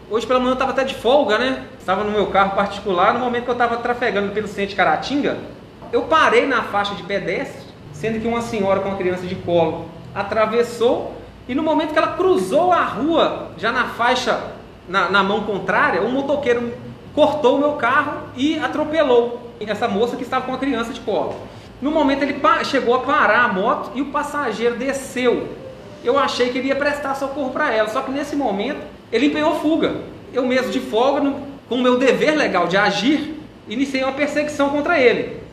Hoje pela manhã eu estava até de folga, né? Estava no meu carro particular, no momento que eu estava trafegando pelo centro de Caratinga, eu parei na faixa de pedestre, sendo que uma senhora com uma criança de colo atravessou, e no momento que ela cruzou a rua, já na faixa, na mão contrária, um motoqueiro cortou o meu carro e atropelou essa moça que estava com a criança de colo. No momento ele chegou a parar a moto e o passageiro desceu. Eu achei que ele ia prestar socorro para ela, só que nesse momento ele empenhou fuga. Eu mesmo de folga, com o meu dever legal de agir, iniciei uma perseguição contra ele.